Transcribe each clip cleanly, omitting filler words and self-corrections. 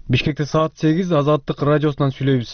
Бишкекте саат 8 Азаттык радиосунан сүйлөйбүз.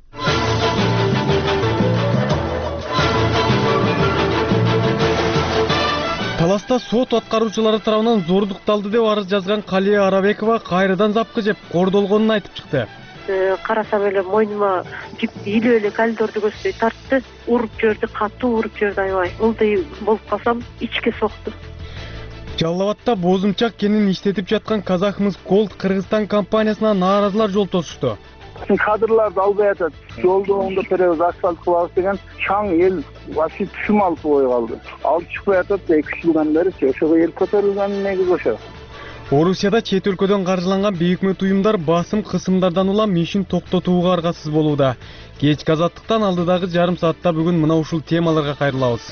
Таласта сот аткаруучулары тарабынан зордукталды деп арыз жазган Калия Арабекова кайрадан запкы жеп кордолгонун айтып чыкты. Карасам эле мойнума илип эле калидорду көздөй тартты, уруп жиберди, катуу уруп жиберди, аябай. Ылдый болуп калсам ичке сокту. Жалал Абадта бозумчак кенин иштетип жаткан Казахмыс Голд Кыргызстан компаниясына нааразылар жол тосушту. Кадрларды албай атат. Жолду оңдоп беребиз, асфальт кылабыз деген чаң эл вообще түшүм алып кой калды. Алып чыкпай атат, 2 жылдан бери ошого эл көтөрүлгөн негизи ошо. Орусияда чет өлкөдөн каржыланган бейөкмөт уюмдар басым кысымдардан улам ишин токтотууга аргасыз болууда. Кечки Азаттыктан алдыдагы жарым саатта бүгүн мына ушул темаларга кайрылабыз.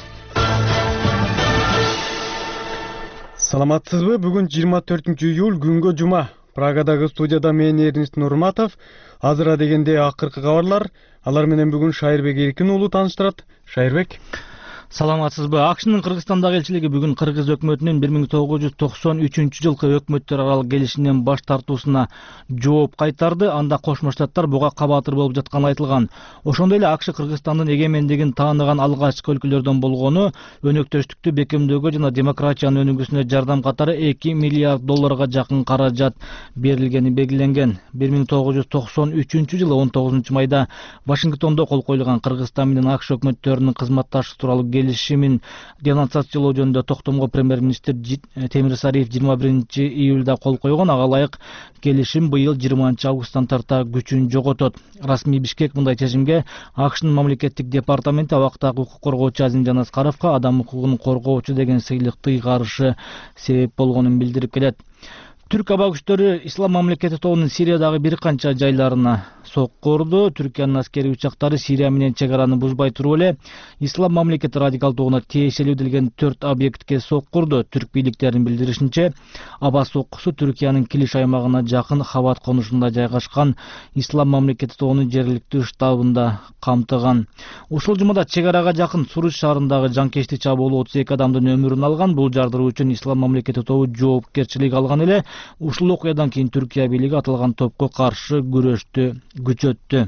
Саламатсызбы? Бүгүн 24 июль күнгө жума. Прагадагы студияда мен Эрнист Нурматов. Азыра дегенде акыркы кабарлар. Алар менен бүгүн Шайырбек Эркин уулу тааныштырат. Шайырбек. Саламатсызбы? АКШнын Кыргызстандагы элчилиги бүгүн Кыргыз өкмөтүнүн 1993-жылкы өкмөттөр аралык келишиминен баш тартуусуна жооп кайтарды. Анда Кошмо Штаттар буга кабатыр болуп жатканы айтылган. Ошондой эле АКШ Кыргызстандын эгемендигин тааныган алгачкы өлкөлөрдөн болгону, өнөктөштүктү бекемдөөгө жана демократиянын өнүгүүсүнө жардам катары $2 миллиард жакын каражат берилгени белгиленген. 1993-жылы 19 майда Вашингтондо кол коюлган Кыргызстан менен АКШ өкмөттөрүнүн кызматташуу тууралуу келишимин денонсациялоо жөнүндө токтомго премьер-министр Темир Сариев 21 июлда кол койгон. Ага ылайык келишим быйыл 20 августтан тарта күчүн жоготот. Расмий Бишкек мындай чечимге АКШнын мамлекеттик департаменти абактагы укук коргоочу Азимжан Аскаровго адам укугун коргоочу деген сыйлыкты ыйгарышы себеп болгонун билдирип келет. Түрк аба күчтөрү Ислам мамлекети тобунун Сириядагы бир канча жайларына сокку урду. Түркиянын аскери учактары Сирия менен чек араны бузбай туруп эле Ислам мамлекети радикал тобуна тиешелүү делген 4 объектке сокку урду. Түрк бийликтеринин билдиришинче, аба соккусу Түркиянын Килиш аймагына жакын Хават конушунда жайгашкан Ислам мамлекети тобунун жергиликтүү штабында камтыган. Ушул жумада чек арага жакын Суруч шаарындагы жанкечтик чабуул 32 адамдын өмүрүн алган. Бул жардыруу үчүн Ислам мамлекети тобу жоопкерчилик алган эле. Ушул окуядан кийин Түркия бийлиги аталган топко каршы күрөштү күчөттү.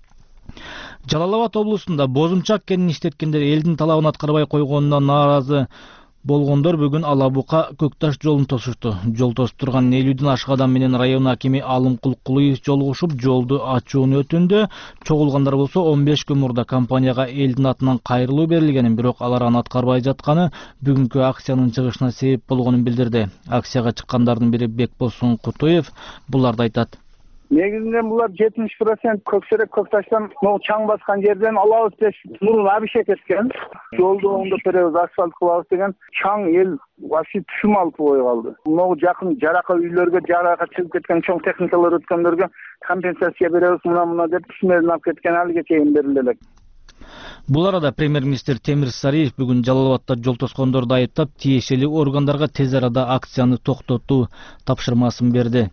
Жалал Абад облусунда бозумчак кенин иштеткендер элдин талабын аткарбай койгонуна нааразы болгондор бүгүн Алабука Көкташ жолун тосушту. Жол тосуп турган 50ден ашык адам менен район акими Алымкул Кулуев жолугушуп, жолду ачууну өтүндү. Чогулгандар болсо 15 күн мурда компанияга элдин атынан кайрылуу берилгенин, бирок алар аны аткарбай жатканы бүгүнкү акциянын чыгышына себеп болгонун билдирди. Акцияга чыккандардын бири Бекболсун Кутуев буларды айтат. Негизинен булар 70% Көксерек Көкташтан могу чаң баскан жерден алабыз деп мурун абишет эткен. Жолду оңдоп беребиз, асфальт кылабыз деген чаң эл вообще түшүм алып кой калды. Могу жакын жарака үйлөргө, жарака чыгып кеткен чоң техникалар өткөндөргө компенсация беребиз мына деп түсмөдөн алып кеткен, алыга чейин берилди элек. Бул арада премьер-министр Темир Сариев бүгүн Жалал Абадта жол тоскондорду айыптап, тиешелүү органдарга тез арада акцияны токтотуу тапшырмасын берди.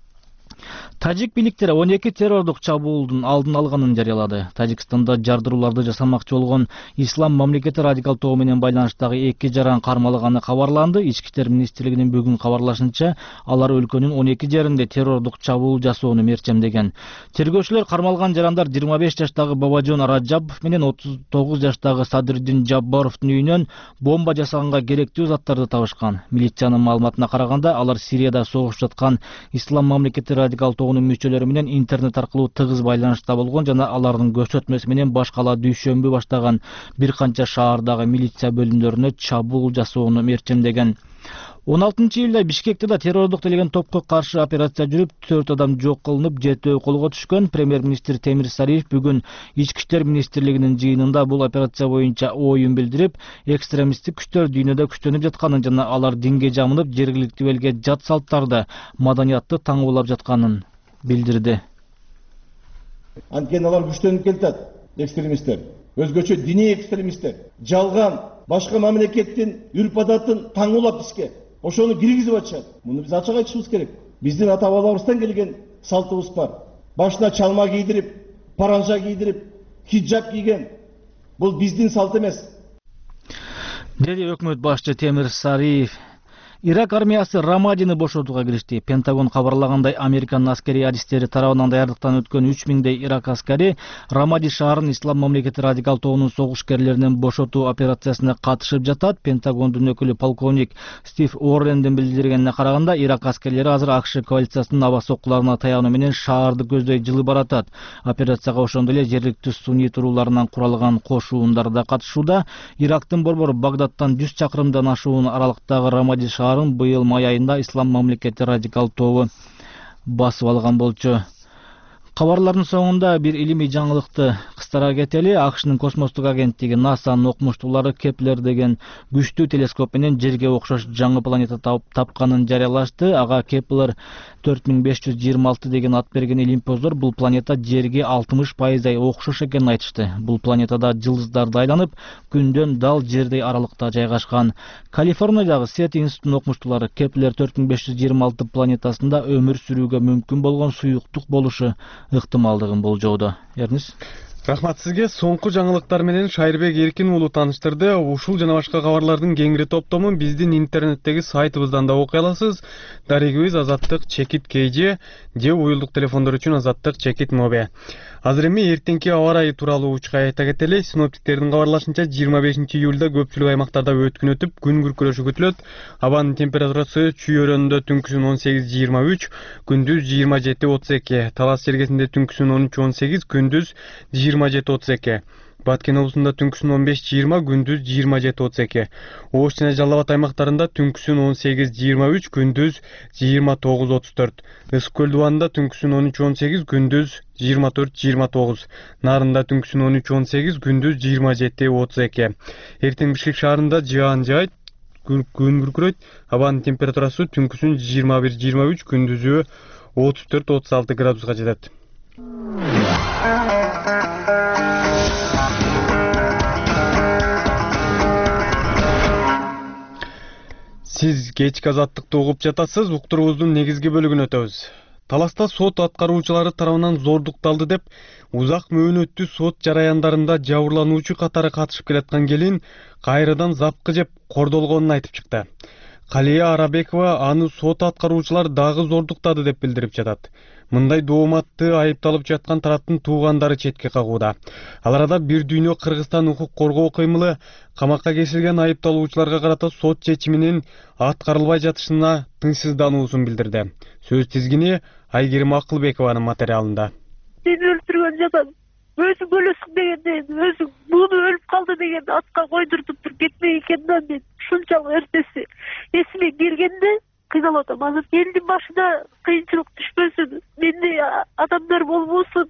Тажик бийликтери 12 террордук чабуулдун алдын алганын жарыялады. Тажикстанда жардырууларды жасамакчы болгон Ислам мамлекети радикал тобу менен байланыштагы 2 жаран кармалганы кабарланды. Ички иштер министрлигинин бүгүн кабарлашынча, алар өлкөнүн 12 жеринде террордук чабуул жасоону мерчемдеген. Тергөөчүлөр кармалган жарандар 25 жаштагы Бабажон Раджабов менен 39 жаштагы Садриддин Жаббаровдун үйүнөн бомба жасаганга керектүү заттарды табышкан. Милициянын маалыматына караганда, алар Сирияда согуш жаткан Ислам мамлекети радикал тобунун мүчөлөрү менен интернет аркылуу тыгыз байланышта болгон жана алардын көрсөтмөсү менен башкала дүйшөмбү баштаган бир канча шаардагы милиция бөлүмдөрүнө чабуул жасоону мерчемдеген. 16 июлда Бишкекте да террордук делеген топко каршы операция жүрүп, 4 адам жок кылынып, 7 колго түшкөн. Премьер-министр Темир Сариев бүгүн Ички иштер министрлигинин жыйынында бул операция боюнча оюн билдирип, экстремисттик күчтөр дүйнөдө күчтөнүп жатканын жана алар динге жамынып, жергиликтүү элге жат салттарды, маданиятты таңоолап жатканын билдирди. Анткени алар күчтөнүп келатат, экстремисттер. Өзгөчө диний экстремисттер. Жалган башка мамлекеттин үрп-адатын таңоолап бизге ошону киргизип атышат. Муну биз ачык айтышыбыз керек. Биздин ата-бабаларыбыздан келген салтыбыз бар. Башына чалма кийдирип, паранжа кийдирип, хиджаб кийген. Бул биздин салт эмес. Деди өкмөт башчы Темир Сариев. Ирак армиясы Рамадини бошотууга киришти. Пентагон кабарлагандай, Американын аскерий адистери тарабынан даярдыктан өткөн 3000 Ирак аскери Рамади шаарын Ислам мамлекети радикал тобунун согушкерлеринен бошотуу операциясына катышып жатат. Пентагондун өкүлү полковник Стив Уоррендин билдиргенине караганда, Ирак аскерлери азыр АКШ коалициясынын аба соккуларына таянуу менен шаарды көздөй жылы баратат. Операцияга ошондой эле жергиликтүү сунний турууларынан куралган кошуундар да катышууда. Ирактын борбору Багдадтан 100 чакырымдан ашуун аралыктагы Рамади шаарын быйыл май айында Ислам мамлекети радикал тобу басып алган болчу. Кабарлардын соңунда бир илимий жаңылыкты кыстара кетели. АКШнын космостук агенттиги НАСАнын окумуштуулары Кеплер деген күчтүү телескоп менен жерге окшош жаңы планета тапканын жарыялашты. Ага Кеплер 4526 деген ат берген илимпоздор бул планета жерге 60% окшош экенин айтышты. Бул планетада жылдыздарды айланып, күндөн дал жердей аралыкта жайгашкан. Калифорниядагы Сет институтунун окумуштуулары Кеплер 4526 планетасында өмүр сүрүүгө мүмкүн болгон суюктук болушу ыктымалдыгын болжоодо. Эрнис. Рахмат сизге. Соңку жаңылыктар менен Шайырбек Эркин уулу тааныштырды. Ушул жана башка кабарлардын кеңири топтомун биздин интернеттеги сайтыбыздан да окуй аласыз. Дарегибиз Азаттык Чекит КЖ же уюлдук телефондор үчүн Азаттык Чекит Мобе. Азыр эми эртеңки аба ырайы тууралуу учка айта кетели. Синоптиктердин кабарлашынча 25 июлда көпчүлүк аймактарда өткүн өтүп, күн күркүрөшү күтүлөт. Абанын температурасы чүйөрөндө түнкүсүн 18-23, күндүз 27-32, Талас жергесинде түнкүсүн 13-18, күндүз 27-32. Баткен облусунда түнкүсүн 15-20, күндүз 27-32. Ош жана Жалал Абад аймактарында түнкүсүн 18-23, күндүз 29-34. Ысык көл дубанында түнкүсүн 13-18, күндүз 24-29. Нарында түнкүсүн 13-18, күндүз 27-32. Эртең Бишкек шаарында жаан жаайт, күн күркүрөйт. Абанын температурасы түнкүсүн 21-23, күндүзү 34-36 градуска жетет. Сиз кечки Азаттыкты угуп жатасыз. Уктуруубуздун негизги бөлүгүнө өтөбүз. Таласта сот аткаруучулары тарабынан зордукталды деп узак мөөнөттүү сот жараяндарында жабырлануучу катары катышып келаткан келин кайрадан запкы жеп кордолгонун айтып чыкты. Калия Арабекова аны сот аткаруучулар дагы зордуктады деп билдирип жатат. Мындай дооматты айыпталып жаткан тараптын туугандары четке кагууда. Ал арада бир дүйнө Кыргызстан укук коргоо кыймылы камакка кесилген айыпталуучуларга карата сот чечиминин аткарылбай жатышына тынчсыздануусун билдирди. Сөз тизгини Айгерим Акылбекованын материалында. Сени өлтүргөн жаман. Өзүң өлөсүң дегенде, өзүң муну өлүп калды деген атка койдуртуп туруп кетпей экенин мен ушунчалык эртеси эсиме келгенде кыйналып атам. Азыр элдин башына кыйынчылык түшпөсүн, мендей адамдар болбосун.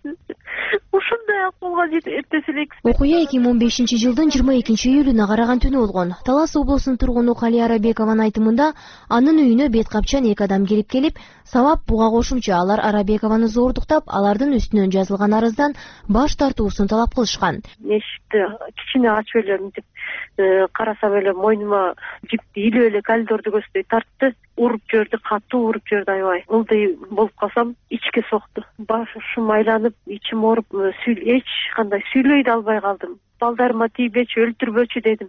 Ушундай акыбалга жетип эртеси эле. Окуя 2015-жылдын 22 июлуна караган түнү болгон. Талас облусунун тургуну Калия Арабекованын айтымында анын үйүнө бет капчан эки адам келип, сабап буга кошумча алар Арабекованы зордуктап, алардын үстүнөн жазылган арыздан баш тартуусун талап кылышкан. Эшикти кичине ачып эле мынтип карасам эле мойнума жипти илип эле коридорду көздөй тартты. Уруп жиберди, катуу уруп жиберди аябай. Ылдый болуп калсам ичке сокту. Башым айланып, ичим ооруп, эч кандай сүйлөй да албай калдым. Балдарыма тийбечи, өлтүрбөчү дедим.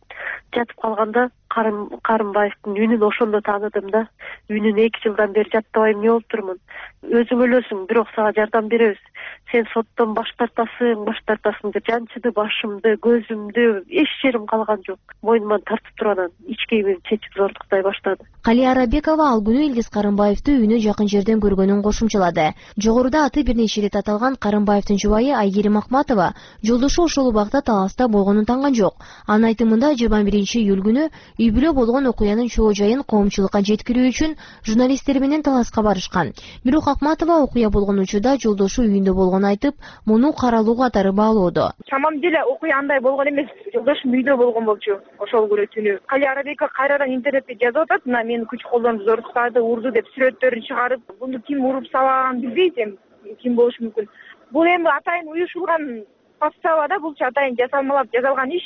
Жатып калганда Карымбаевдин үнүн ошондо тааныдым да. Үнүн 2 жылдан бери жаттабайм, эмне болуп турмун? Өзүң өлөсүң, бирок сага жардам беребиз. Сен соттон баш тартасың деп жанчыды, башымды, көзүмдү, эч жерим калган жок. Мойнуман тартып туруп ичкейимди чечип зордуктай баштады. Калия Арабекова ал күнү Илгиз Карымбаевди үйүнө жакын жерден көргөнүн кошумчалады. Жогоруда аты бир нече ирет аталган Карымбаевдин жубайы Айгерим Акматова жолдошу ошол убакта Таласта болгонун танган жок. Анын айтымында 21 июль күнү үй бүлө болгон окуянын чоо жайын коомчулукка жеткирүү үчүн журналисттер менен Таласка барышкан. Бирок Акматова окуя болгон учурда жолдошу үйүндө болгонун айтып, муну каралуу катары баалоодо. Самом деле окуя андай болгон эмес. Жолдошум үйдө болгон болчу ошол күнү түнү. Калия Арабекова кайрадан интернетте жазып атат, мына мени күч колдонуп зордуктады, урду деп сүрөттөрүн чыгарып, буну ким уруп сабаганын билбейт, ким болушу мүмкүн. Бул эми атайын уюшулган подстава да, булчу атайын жасалмалап жасалган иш.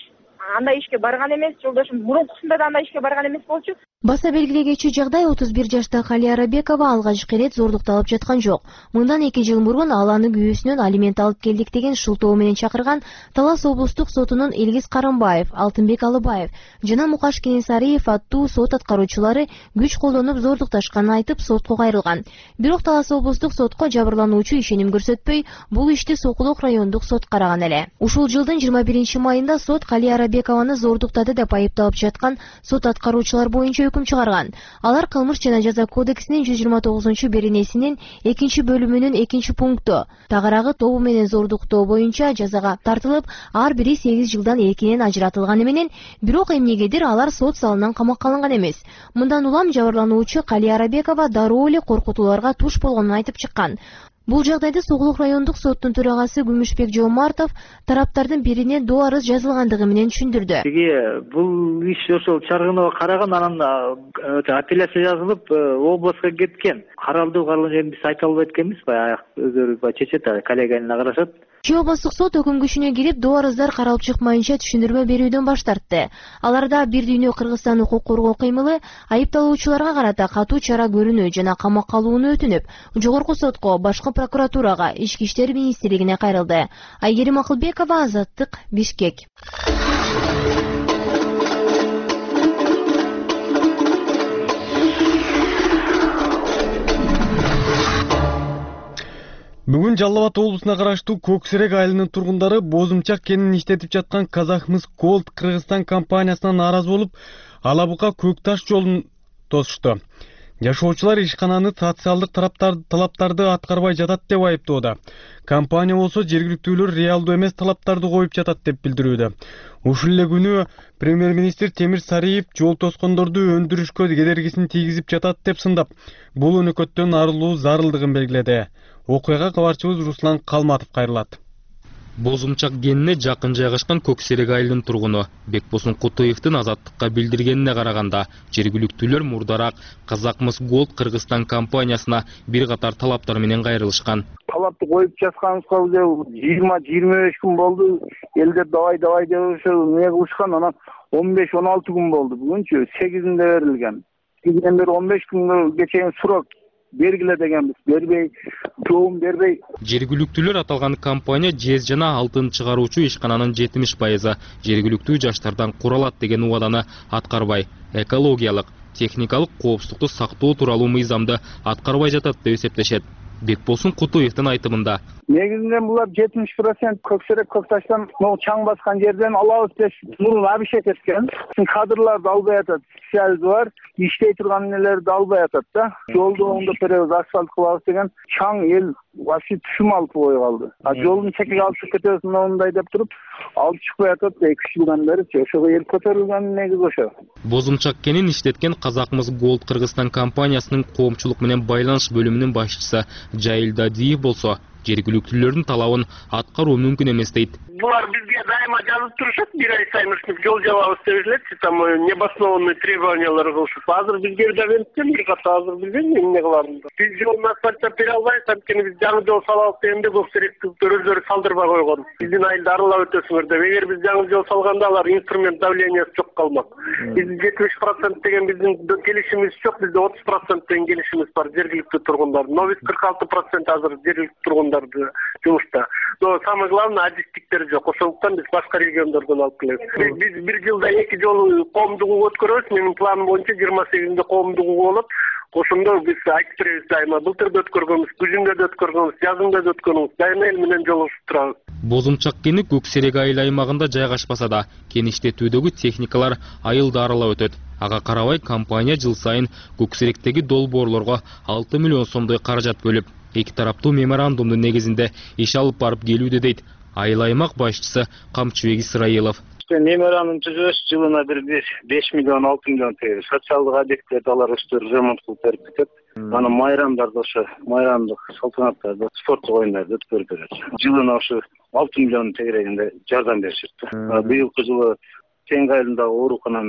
андай ишке барган эмес, жолдошум мурункусунда да андай ишке барган эмес болчу. Баса белгилегечи жагдай 31 жаштагы Алия Арабекова алгачкы ирет зордукталып жаткан жок. Мындан 2 жыл мурун ал аны күйөөсүнөн алимент алып келдик деген шылтоо менен чакырган Талас облустук сотунун Илгиз Карымбаев, Алтынбек Алыбаев жана Мукаш Кенесариев аттуу сот аткаруучулары күч колдонуп зордукташканын айтып сотко кайрылган. Бирок Талас облустук сотко жабырлануучу ишеним көрсөтпөй, бул ишти Сокулук райондук сот караган эле. Ушул жылдын 21 майында сот Алия Арабекованы зордуктады деп айыпталып жаткан сот аткаруучулар боюнча өкүм чыгарган. Алар кылмыш жана жаза кодексинин 129-беренесинин 2-бөлүмүнүн 2-пункту тагыраагы тобу менен зордуктоо боюнча жазага тартылып, ар бири 8 жылдан эркинен ажыратылганы менен, бирок эмнегедир алар сот залынан камакка алынган эмес. Мындан улам жабырлануучу Алия Арабекова дароо эле коркутууларга туш болгонун айтып чыккан. Бул жагдайда Сокулук райондук соттун төрагасы Күмүшбек Жомартов тараптардын бирине доо арыз жазылгандыгы менен түшүндүрдү. Бул иш ошол чаргынууга караган, анан апелляция жазылып областка кеткен. Каралды жерин биз айта албайт экенбиз, өздөрү чечет, коллегияна карашат. Чүй облустук сот өкүм күчүнө кирип, доо арыздар каралып чыкмайынча түшүндүрмө берүүдөн баш тартты. Аларда Бир дүйнө Кыргызстан укук коргоо кыймылы айыпталуучуларга карата катуу чара көрүүнү жана камакка алууну өтүнүп, жогорку сотко, башкы прокуратурага, Ички иштер министрлигине кайрылды. Айгерим Акылбекова, Азаттык, Бишкек. Бүгүн Жалал Абад облусуна караштуу Көксерек айылынын тургундары Бозумчак кенин иштетип жаткан Казахмыс Голд Кыргызстан компаниясына нааразы болуп, Алабука Көк таш жолун тосушту. Жашоочулар ишкананы социалдык талаптарды аткарбай жатат деп айыптоодо. Компания болсо жергиликтүүлөр реалдуу эмес талаптарды коюп жатат деп билдирүүдө. Ушул эле күнү премьер-министр Темир Сариев жол тоскондорду өндүрүшкө кедергисин тийгизип жатат деп сындап, бул өнөкөттөн арылуу зарылдыгын белгиледи. Окуяга кабарчыбыз Руслан Калматов кайрылат. Бозумчак кенине жакын жайгашкан Көксерек айылынын тургуну Бекбосун Кутуевдин Азаттыкка билдиргенине караганда, жергиликтүүлөр мурдараак Казахмыс Голд Кыргызстан компаниясына бир катар талаптар менен кайрылышкан. Талапты коюп жатканыбызга 20-25 күн болду. Элдер давай деп ошо эмне кылышкан, анан 15-16 күн болду. Бүгүнчү 8-inde берилген. 8-ден бери 15 күнгө чейин сурок бергиле дегенбиз, бербей, жоом бербей. Жергиликтүүлөр аталган компания жез жана алтын чыгаруучу ишкананын 70% жергиликтүү жаштардан куралат деген убаданы аткарбай, экологиялык, техникалык коопсуздукту сактоо тууралуу мыйзамды аткарбай жатат деп эсептешет. Бекбосун Кутуевдин айтымында. Негизинен булар 70% Көксерек Көкташтан чаң баскан жерден алабыз деп мурун абишет эткен. Кадрларды албай атат, связь бар, иштей турган нелерди албай атат да. Жолду оңдоп беребиз, асфальт кылабыз деген чаң эл вообще түшүм алып кой калды. Жолдун чекиге алып чыгып кетебиз мындай деп туруп, алып чыкпай атат 2 жылдан бери. Ошого эл көтөрүлгөн негиз ошо. Бозумчак кенин иштеткен Казахмыс Голд Кыргызстан компаниясынын коомчулук менен байланыш бөлүмүнүн башчысы Жайыл Дадиев болсо, жергиликтүүлөрдүн талабын аткаруу мүмкүн эмес дейт. Булар бизге дайыма жазып турушат, бир ай сайын жол жабабыз деп элет, там необоснованный требованиялар кылышып. Азыр бизге да бериптен бир ката азыр билбейм эмне кыларын. Биз жолун асфальттап бере албайбыз, анткени биз жаңы жол салабыз дегенде Көксеректүүлөр өздөрү салдырбай койгон. Биздин айылды аралап өтөсүңөр деп. Эгер биз жаңы жол салганда алар инструмент давлениясы жок калмак. Биз 70% деген биздин келишимиз жок, бизде 30% деген келишимиз бар жергиликтүү тургундар. Но биз 46% азыр жергиликтүү тургундарды жумушта. Но самое главное адистиктер жок. Ошондуктан биз башка региондордон алып келебиз. Биз бир жылда 2 жолу коомдугу өткөрөбүз. Менин планым боюнча 28-inde коомдугу болуп, ошондо биз айтып беребиз дайыма. Былтыр да өткөргөнбүз, күзүндө да өткөргөнбүз, жазында да өткөргөнбүз. Дайыма эл менен жолугушуп турабыз. Бозумчак кени Көксерек айыл аймагында жайгашпаса да, кен иштетүүдөгү техникалар айылды аралап өтөт. Ага карабай компания жыл сайын Көксеректеги долбоорлорго 6 миллион сомдой каражат бөлүп, эки тараптуу меморандумдун негизинде иш алып барып келүүдө дейт айыл аймак башчысы Камчыбек Исраилов. Меморандум түзөбүз, жылына бир 5 миллион 6 миллион тегер. Социалдык объектлерди алар өздөрү ремонт кылып берип кетет. Анан майрамдарды ошо майрамдык салтанаттарды, спорттук оюндарды өткөрүп берет. Жылына ошо 6 миллион тегерегинде жардам беришет. Быйылкы жылы Теңге айылындагы оорукананын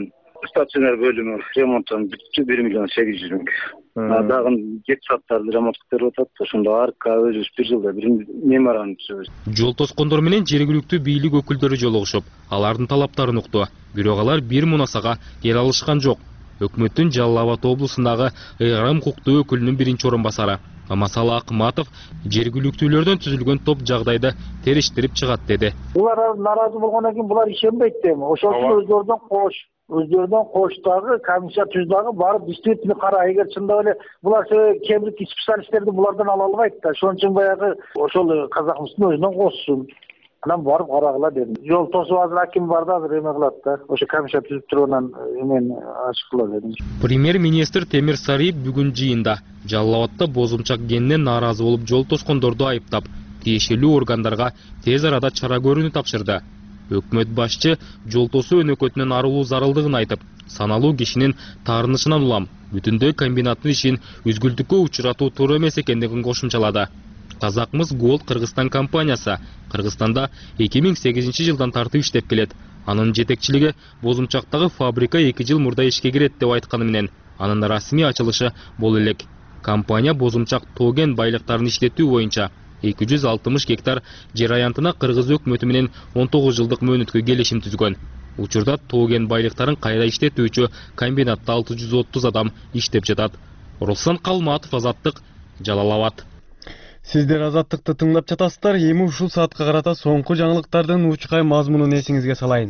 стационар бөлүмү ремонттон бүттү, 1.800.000. Дагы детсадтарды ремонт кылып атат. Ошондо арка өзүбүз 1 жылда бир меморандум түзөбүз. Жол тоскондор менен жергиликтүү бийлик өкүлдөрү жолугушуп, алардын талаптарын укту. Бирок алар бир мунасага келе алышкан жок. Өкмөттүн Жалал Абад облусундагы ыйгарым укуктуу өкүлүнүн биринчи орун басары Амасалы Акматов жергиликтүүлөрдөн түзүлгөн топ жагдайды териштирип чыгат деди. Булар наразы болгондон кийин булар ишенбейт дейм. Ошол үчүн өздөрүнөн кош дагы комиссия түз дагы барып действительно кара, эгер чындап эле булар кемдик специалисттерди булардан ала албайт да. Ошон үчүн баягы ошол казакмыстын өзүнөн кошсун. Анан барып карагыла дедим. Жол тосуп азыр аким бар да, азыр эме кылат да. Ошо комиссия түзүп туруп анан эмен ачыктыла дедим. Премьер-министр Темир Сариев бүгүн жыйында Жалал Абадта бозумчак кенинен нааразы болуп жол тоскондорду айыптап, тиешелүү органдарга тез арада чара көрүүнү тапшырды. Өкмөт башчы жол тосуу өнөкөтүнөн арылуу зарылдыгын айтып, саналуу кишинин таарынышынан улам бүтүндөй комбинаттын ишин үзгүлтүккө учуратуу туура эмес экендигин кошумчалады. Казакмыс Gold Кыргызстан компаниясы Кыргызстанда 2008 жылдан тартып иштеп келет. Анын жетекчилиги бозумчактагы фабрика 2 жыл мурда ишке кирет деп айтканы менен, анын расмий ачылышы боло элек. Компания бозумчак тоген байлыктарын иштетүү боюнча 260 гектар жер аянтына Кыргыз өкмөтү менен 19 жылдык мөөнөткө келишим түзгөн. Учурда тоген байлыктарын кайра иштетүүчү комбинатта 630 адам иштеп жатат. Руслан Калматов, Азаттык, Жалал Абад. Сиздер Азаттыкты тыңдап жатасыздар. Эми ушул саатка карата соңку жаңылыктардын учкай мазмунун эсиңизге салайын.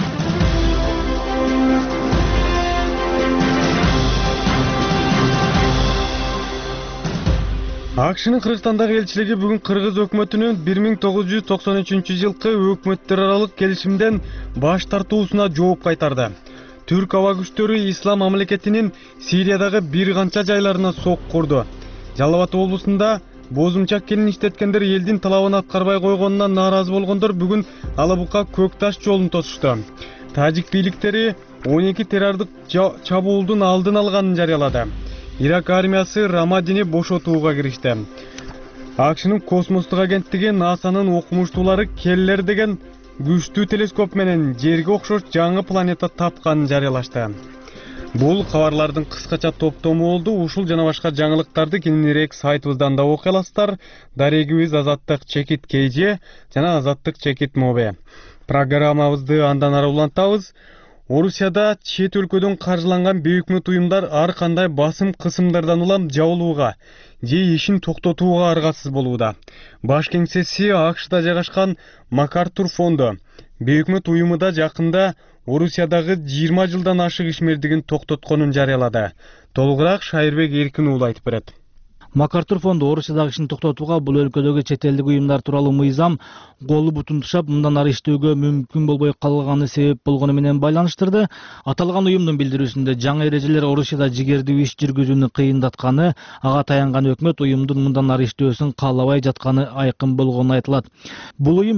AQShnын Кыргызстандагы элчилиги бүгүн Кыргыз өкмөтүнүн 1993 жылкы өкмөттөр аралык келишимден баш тартуусуна жооп кайтарды. Түрк аба күчтөрү Ислам мамлекетинин Сириядагы бир канча жайларына сок курду. Жалал Абад облусунда бозумчак кенин иштеткендер элдин талабын аткарбай койгонунан нааразы болгондор бүгүн Алабука Көк Таш жолун тосушту. Тажик бийликтери 12 террорлук чабуулдун алдын алганын жарыялады. Ирак армиясы Рамадини бошотууга киришти. AQShnын космостук агенттиги НАСАнын окумуштуулары Келлер деген күчтүү телескоп менен жерге окшош жаңы планета тапканын жарыялашты. Бул кабарлардын кыскача топтому болду. Ушул жана башка жаңылыктарды кийинирээк сайтыбыздан да окуй аласыздар. Дарегибиз Азаттык Чекит КЖ жана Азаттык Чекит Мобе. Программабызды андан ары улантабыз. Орусияда чет өлкөдөн каржыланган бейөкмөт уюмдар ар кандай басым кысымдардан улам жабылууга же ишин токтотууга аргасыз болууда. Баш кеңсеси AQShда жайгашкан МакАртур фонду бейөкмөт уюму да жакында Орусиядагы 20 жылдан ашык ишмердигин токтотконун жарыялады. Толугураак Шайырбек Эркин уулу айтып берет. МакАртур фонду Орусиядагы ишин токтотууга бул өлкөдөгү чет элдик уюмдар тууралуу мыйзам колу бутун тушап, мындан ары иштөөгө мүмкүн болбой калганы себеп болгону менен байланыштырды. Аталган уюмдун билдирүүсүндө жаңы эрежелер Орусияда жигердүү иш жүргүзүүнү кыйындатканы, ага таянган өкмөт уюмдун мындан ары иштөөсүн каалабай жатканы айкын болгону айтылат. Бул уюм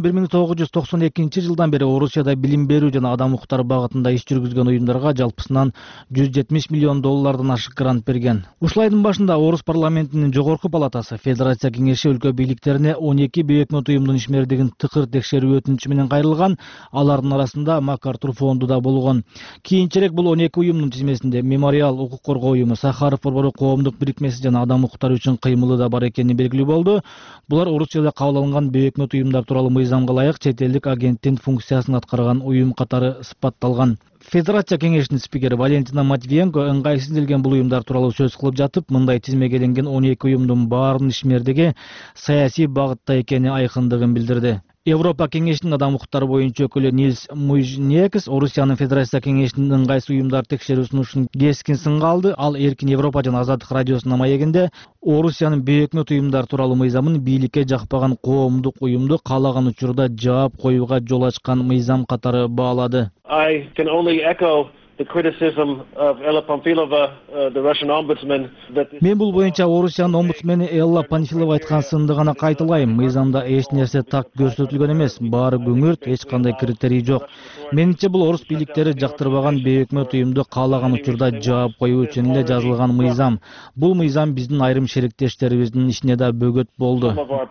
1992 жылдан бери Орусияда билим берүү жана адам укуктары багытында иш жүргүзгөн уюмдарга жалпысынан $170 миллион ашык грант берген. Ушул айдын башында Орус парламентинин жогорку палатасы Федерация кеңеши өлкө бийликтерине 12 бейөкмөт уюмдун ишмердигин тыкыр текшерүү өтүнүчү менен кайрылган. Алардын арасында МакАртур фонду да болгон. Кийинчерээк бул 12 уюмдун тизмесинде Мемориал укук коргоо уюму, Сахаров борбору коомдук бирикмеси жана адам укуктары үчүн кыймылы да бар экени белгилүү болду. Булар Орусияда кабыл алынган бейөкмөт уюмдар тууралуу мыйзамга ылайык чет элдик агенттин функциясын аткарган уюм катары сыпатталган. Федерация кеңешинин спикери Валентина Матвиенко ыңгайсызделген бул уюмдар тууралуу сөз кылып жатып, мындай тизмеге эленген 12 уюмдун баарынын ишмердиги саясий багытта экени айкындыгын билдирди. Европа кеңешинин адам укуктары боюнча өкүлү Нильс Мужнекс Орусиянын Федерация кеңешинин ыңгайсыз уюмдар текшерүү сунушун кескин сынга алды. Ал Эркин Европа жана Азаттык радиосунун маегинде Орусиянын бейөкмөт уюмдар тууралуу мыйзамын бийликке жакпаган коомдук уюмду каалаган учурда жаап коюуга жол ачкан мыйзам катары баалады. I can only echo the criticism of Ella Pamfilova, the Russian ombudsman, that Мен бул боюнча Орусиянын омбудсмени Элла Панфилова айткан сынды гана кайталайм. Мыйзамда эч нерсе так көрсөтүлгөн эмес, баары күңүрт, эч кандай критерий жок. Менимче бул орус бийликтери жактырбаган бейөкмөт уюмду каалаган учурда жаап коюу үчүн эле жазылган мыйзам. Бул мыйзам биздин айрым шериктештерибиздин ишине да бөгөт болду,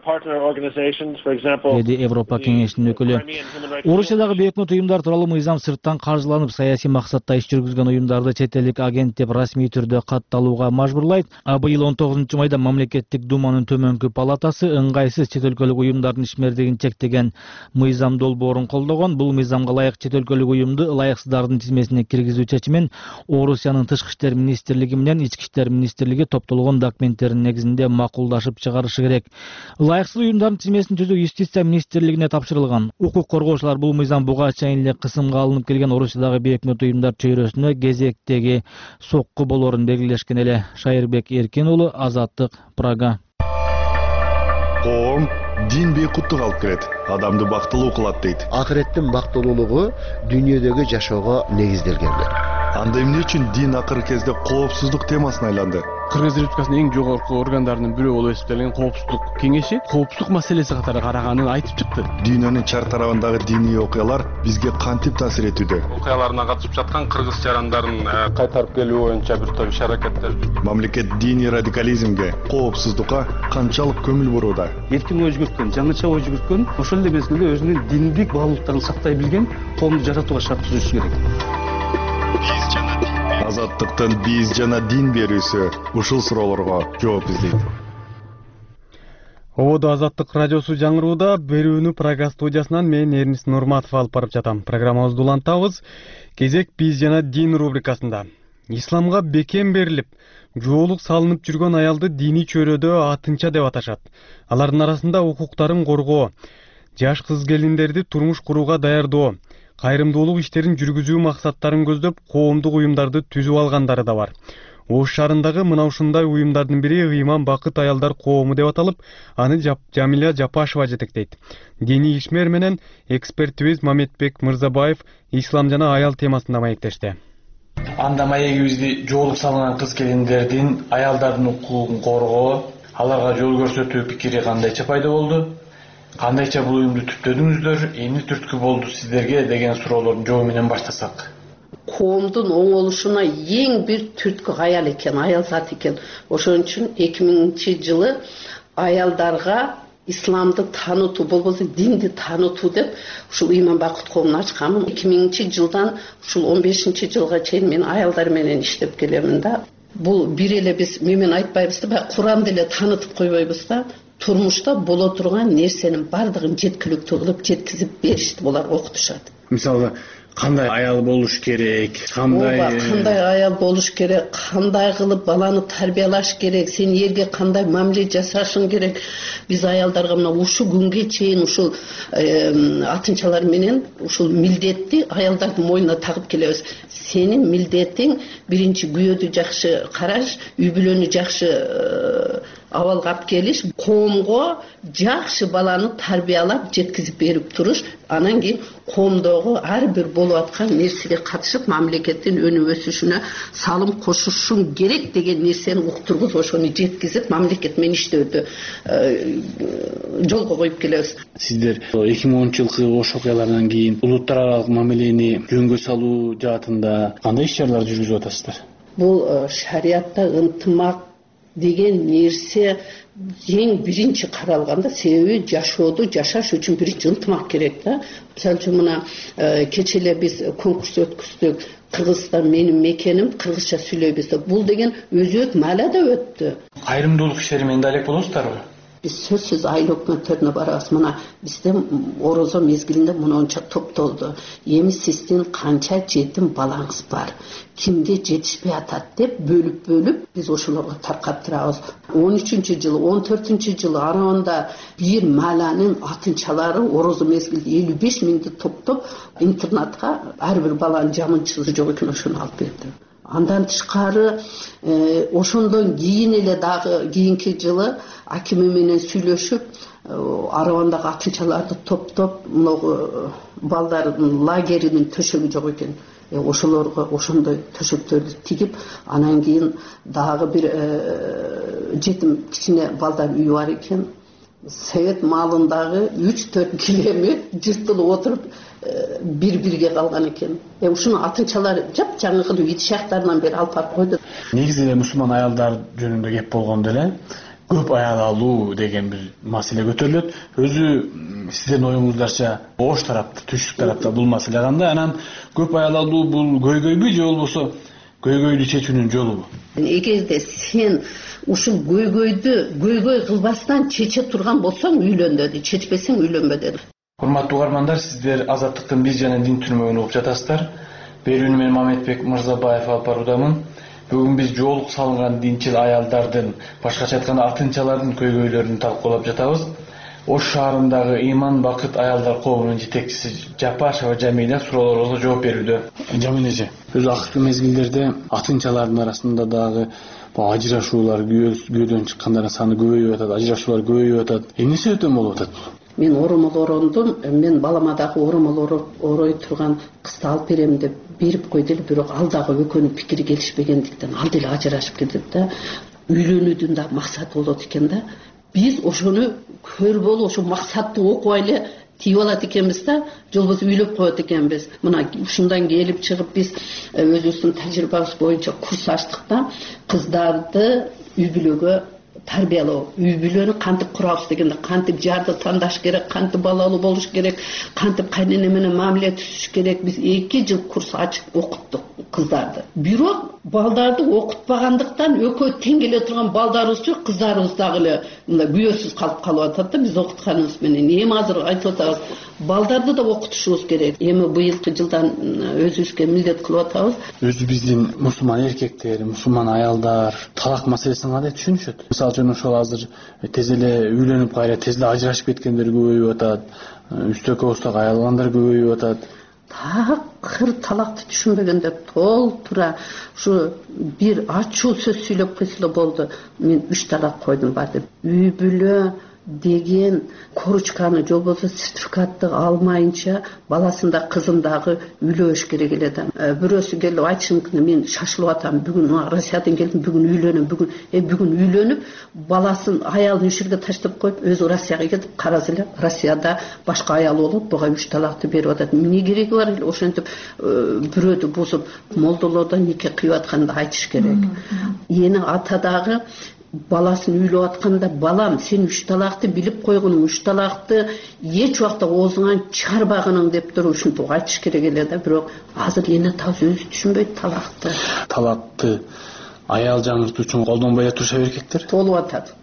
деди Европа кеңешинин өкүлү. Орусиядагы бейөкмөт уюмдар тууралуу мыйзам сырттан каржыланып, саясий максатта багытта иш жүргүзгөн уюмдарды чет элдик агент деп расмий түрдө катталууга мажбурлайт. Быйыл 19 майда мамлекеттик думанын төмөнкү палатасы ыңгайсыз чет өлкөлүк уюмдардын ишмердигин чектеген мыйзам долбоорун колдогон. Бул мыйзамга ылайык чет өлкөлүк уюмду ылайыксыздардын тизмесине киргизүү чечимин Орусиянын Тышкы иштер министрлиги менен Ички иштер министрлиги топтолгон документтердин негизинде макулдашып чыгарышы керек. Ылайыксыз уюмдардын тизмесин түзүү Юстиция министрлигине тапшырылган. Укук коргоочулар бул мыйзам буга чейин эле кысымга алынып келген Орусиядагы бейөкмөт уюмдар чөйрөсүнө кезектеги сокку болорун белгилешкен эле. Шайырбек Эркин уулу, Азаттык, Прага. Коом дин бейкуттук алып келет, адамды бактылуу кылат дейт. Акыреттин бактылуулугу дүйнөдөгү жашоого негизделгендер. Анда эмне үчүн дин акыркы кезде коопсуздук темасына айланды? Кыргыз Республикасынын эң жогорку органдарынын бирөө болуп эсептелген коопсуздук кеңеши коопсуздук маселеси катары караганын айтып чыкты. Дүйнөнүн чар тарабындагы диний окуялар бизге кантип таасир этүүдө? Окуяларына катышып жаткан кыргыз жарандарын кайтарып келүү боюнча бир топ иш-аракеттер. Мамлекет диний радикализмге, коопсуздукка канчалык көңүл бурууда? Эркин ой жүгүрткөн, жаңыча ой жүгүрткөн, ошол эле мезгилде өзүнүн диндик баалуулуктарын сактай билген коомду жаратууга шарт түзүшү керек. Азаттыктын биз жана дин берүүсү ушул суроолорго жооп издейт. Ободо Азаттык радиосу жаңырууда берүүнү Прага студиясынан мен Эрнис Нурматов алып барып жатам. Программабызды улантабыз. Кезек биз жана дин рубрикасында. Исламга бекем берилип, жоолук салынып жүргөн аялды диний чөйрөдө атынча деп аташат. Алардын арасында укуктарын коргоо, жаш кыз келиндерди турмуш курууга даярдоо, кайрымдуулук иштерин жүргүзүү максаттарын көздөп коомдук уюмдарды түзүп алгандары да бар. Ош шаарындагы мына ушундай уюмдардын бири Ыйман Бакыт аялдар коому деп аталып, аны Жамиля Жапашева жетектейт. Диний ишмер менен экспертибиз Мамедбек Мырзабаев ислам жана аял темасында маектешти. Анда маегибизди жоолук салынган кыз келиндердин, аялдардын укугун коргоо, аларга жол көрсөтүү пикири кандайча пайда болду? Кандайча бул уюмду түптөдүңүздөр, эмне түрткү болду сиздерге деген суроолордун жообу менен баштасак. Коомдун оңолушуна эң бир түрткү аял экен, аял зат экен. Ошон үчүн 2000-жылы аялдарга исламды таанытуу, болбосо динди таанытуу деп ушул Ыйман Бакыт коомун ачканмын. 2000-жылдан ушул 15-жылга чейин мен аялдар менен иштеп келемин да. Бул бир эле биз менен айтпайбыз да, Куранды эле таанытып койбойбуз да. Турмушта боло турган нерсенин бардыгын жеткиликтүү кылып жеткизип беришти, булар окутушат. Мисалы, кандай аял болуш керек, кандай аял болуш керек, кандай кылып баланы тарбиялаш керек, сен эрге кандай мамиле жасашың керек. Биз аялдарга мына ушу күнгө чейин ушул атынчалар менен ушул милдетти аялдардын мойнуна тагып келебиз. Сенин милдетиң биринчи күйөөдү жакшы караш, үй бүлөнү жакшы абалга алып келиш, коомго жакшы баланы тарбиялап жеткизип берип туруш, анан кийин коомдогу ар бир болуп аткан нерсеге катышып мамлекеттин өнүп өсүшүнө салым кошушуң керек деген нерсени уктургуп, ошону жеткизип мамлекет менен иштөөдү жолго коюп келебиз. Сиздер 2010-жылкы Ош окуяларынан кийин улуттар аралык мамилени жөнгө салуу жаатында кандай иш-чаралар жүргүзүп атасыздар? Бул шариатта ынтымак деген нерсе эң биринчи каралганда, себеби жашоодо жашаш үчүн биринчи ынтымак керек да. Мисалы үчүн мына кече эле биз конкурс өткөздүк. Кыргызстан менин мекеним, кыргызча сүйлөйбүз деп. Бул деген өзөк маалада өттү. Кайрымдуулук иштери менен да алек болосуздарбы? Биз сөзсүз айыл өкмөттөрүнө барабыз. Мына бизде орозо мезгилинде мынанча топтолду. Эми сиздин канча жетим балаңыз бар? Кимде жетишпей атат деп бөлүп биз ошолорго таркап турабыз. 13-жылы, 14-жылы араында бир мааланын атынчалары орозо мезгилде 55 миңди топтоп интернатка ар бир баланын жамынчысы жок экен, ошону алып берди. Андан тышкары ошондон кийин эле дагы кийинки жылы акими менен сүйлөшүп, арабандагы атынчаларды топтоп, балдардын лагеринин төшөгү жок экен. Ошолорго ошондой төшөктөрдү тигип, анан кийин дагы бир жетим кичине балдар үйү бар экен. Совет маалындагы 3-4 килеми жыртылып отуруп бир-бирге калган экен. Ушуну атынчалар жап-жаңы ид шактарынан бери алып барып койду. Негизи эле мусулман аялдар жөнүндө кеп болгондо эле көп аял алуу деген бир маселе көтөрүлөт. Өзү сиздердин оюңуздарча ош тарапта, түштүк тарапта бул маселе кандай? Анан көп аял алуу бул көйгөйбү же болбосо көйгөйдү чечүүнүн жолубу? Эгерде сен ушул көйгөй кылбастан чече турган болсоң үйлөн деди, чечпесең үйлөнбө деди. Урматтуу угармандар, сиздер Азаттыктын биз жана дин түрмөгүн угуп жатасыздар. Берүүнү мен Мамедбек Мырзабаев алып баруудамын. Бүгүн биз жоолук салынган динчил аялдардын, башкача айтканда атынчалардын көйгөйлөрүн талкуулап жатабыз. Ош шаарындагы Иман Бакыт аялдар коомунун жетекчиси Жапашева Жамиля суроолорубузга жооп берүүдө. Жамиля эже, өзү акыркы мезгилдерде атынчалардын арасында дагы ажырашуулар, күйөөдөн чыккандардын саны көбөйүп атат, ажырашуулар көбөйүп атат. Эмне себептен болуп атат? Мен оромол орондум, мен балама дагы оромол орой турган кызды алып берем деп берип койду эле, бирок ал дагы экөөнүн пикири келишпегендиктен ал деле ажырашып кетет да. Үйлөнүүдүн да максаты болот экен да. Биз ошону көрбөлү, ошо максатты окубай эле тийип алат экенбиз да, же болбосо үйлөп коет экенбиз. Мына ушундан келип чыгып биз өзүбүздүн тажрыйбабыз боюнча курс ачтык да, кыздарды үй бүлөгө тарбиялоо, үй бүлөнү кантип курабыз дегенде, кантип жарды тандаш керек, кантип балалуу болуш керек, кантип кайнене менен мамиле түзүш керек. Биз 2 жыл курс ачып окуттук кыздарды. Бирок балдарды окутпагандыктан экөө тең келе турган балдарыбыз жок, кыздарыбыз дагы эле мындай күйөөсүз калып атат да биз окутканыбыз менен. Эми азыр айтып атабыз, балдарды да окутушубуз керек. Эми быйылкы жылдан өзүбүзгө милдет кылып атабыз. Өзү биздин мусулман эркектер, мусулман аялдар талак маселесин кандай түшүнүшөт? Мисалы үчүн ошол азыр тез эле үйлөнүп кайра тез эле ажырашып кеткендер көбөйүп атат. Үстөкө устак аялгандар көбөйүп атат. Такыр талакты түшүнбөгөндөр толтура ушу бир ачуу сөз сүйлөп койсо эле болду. Мен 3 талак койдум бар деп. Үй бүлө деген коручканы же болбосо сертификатты алмайынча баласында кызымдагы үйлөш керек эле да. Бирөөсү келип айтышы мүмкүн, мен шашылып атам, бүгүн Россиядан келдим, бүгүн үйлөнөм, бүгүн үйлөнүп, баласын аялын ушул жерге таштап коюп, өзү Россияга кетип, караса эле Россияда башка аял болуп, буга 3 талакты берип атат. Эмне кереги бар эле ошентип бирөөдү бузуп, молдолордон нике кыйып атканда айтыш керек. Эне ата дагы баласын үйлөп атканда, балам, сен 3 талакты билип койгонуң, 3 талакты эч убакта оозуңан чыгарбагының деп туруп ушинтип айтыш керек эле да. Бирок азыр эне табыз өзү түшүнбөйт талакты. Талакты аял жаңыртуу үчүн колдонбой туруша эркектер толуп атат.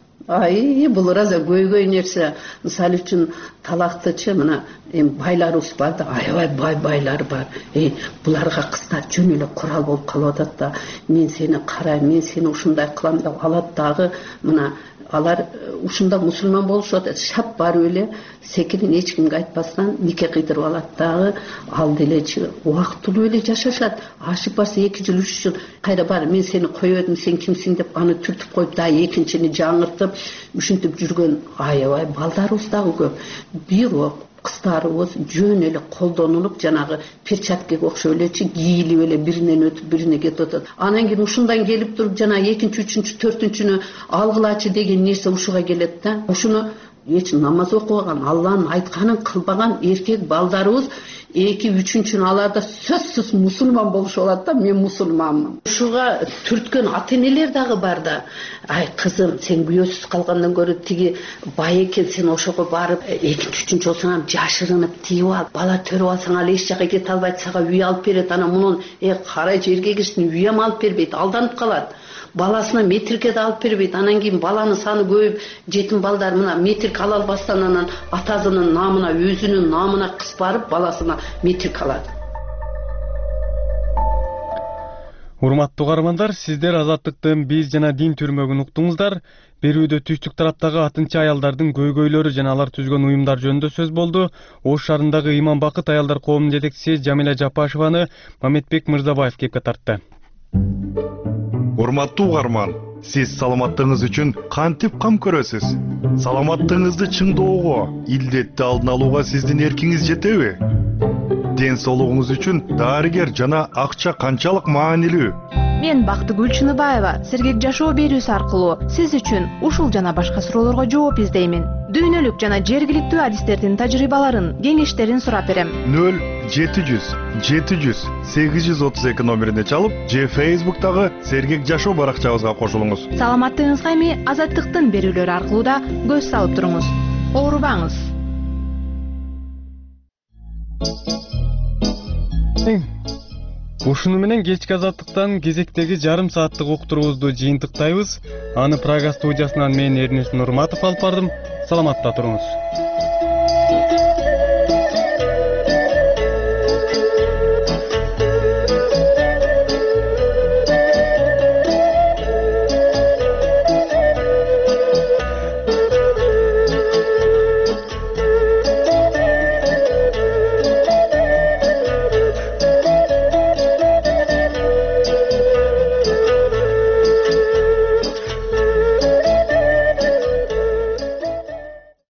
Бул раза көйгөй нерсе. Мисалы үчүн талактычы мына байларыбыз бар да, аябай байлар бар. Буларга кыздар жөн эле курал болуп калып атат да. Мен сени карайм, мен сени ушундай кылам деп алат дагы. Мына алар ушунда мусулман болушуп атат. Шап барып эле секирин эч кимге айтпастан нике кыйдырып алат дагы. Ал делечи убактылуу эле жашашат. Ашып барса 2 жыл 3 жыл кайра бар, мен сени койбодум, сен кимсиң деп аны түртүп коюп дагы экинчини жаңыртып ушинтип жүргөн аябай балдарыбыз дагы көп. Бирок кыздарыбыз жөн эле колдонулуп, жанагы перчаткага окшоп элечи кийилип эле биринен өтүп бирине кетип атат. Анан кийин ушундан келип туруп жана экинчи, үчүнчү, төртүнчүнү алгылачы деген нерсе ушуга келет да. Ушуну эч намаз окубаган, Алланын айтканын кылбаган эркек балдарыбыз 2-3-чүнү аларда сөзсүз мусулман болушуп алат да. Мен мусулманмын. Ушуга түрткөн ата-энелер дагы бар да. Ай кызым, сен күйөөсүз калгандан көрө тиги бай экен, сен ошого барып 2-3-чүнчү болсоң жашырынып тийип ал. Бала төрүп алсаң ал эч жака кете албайт, сага үй алып берет. Анан мунун карайчы эркегиштин үй эм алып бербейт, алданып калат. Баласына метрикке да алып бербейт. Анан кийин баланын саны көбөйүп, жетим балдар мына метрик ала албастан анан атасынын намына, өзүнүн намына кыз барып баласына метрик алат. Урматтуу угармандар, сиздер Азаттыктын биз жана дин түрмөгүн уктуңуздар. Берүүдө түштүк тараптагы атынча аялдардын көйгөйлөрү жана алар түзгөн уюмдар жөнүндө сөз болду. Ош шаарындагы Иман Бакыт аялдар коомунун жетекчиси Жамиля Жапашеваны Мамедбек Мырзабаев кепке тартты. Урматтуу угарман, сиз саламаттыгыңыз үчүн кантип кам көрөсүз? Саламаттыгыңызды чыңдоого, илдетти алдын алууга сиздин эркиңиз жетеби? Ден соолугуңуз үчүн дарыгер жана акча канчалык маанилүү? Мен Бактыгүл Чыныбаева сергек жашоо берүүсү аркылуу сиз үчүн ушул жана башка суроолорго жооп издеймин. Дүйнөлүк жана жергиликтүү адистердин тажрыйбаларын, кеңештерин сурап берем. 700 700 832 номерине чалып же Facebook'тагы Сергек Жашоо баракчабызга кошулуңуз. Саламаттыгыңызга эми Азаттыктын берүүлөрү аркылуу да көз салып туруңуз. Оорубаңыз. Ушуну менен кечки Азаттыктан кезектеги жарым сааттык уктуруубузду жыйынтыктайбыз. Аны Прага студиясынан мен Эрнест Нурматов алып бардым. Саламатта туруңуз.